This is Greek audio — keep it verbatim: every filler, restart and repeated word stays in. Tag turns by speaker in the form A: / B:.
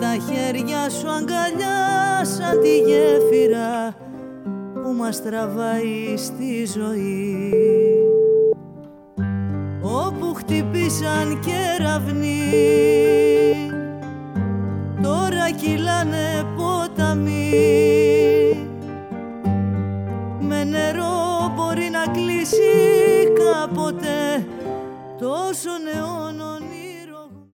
A: τα χέρια σου αγκαλιά σαν τη γέφυρα που μας τραβάει στη ζωή. Όπου χτυπήσαν κεραυνοί τώρα κυλάνε ποταμοί. Με νερό μπορεί να κλείσει κάποτε τόσων αιώνων.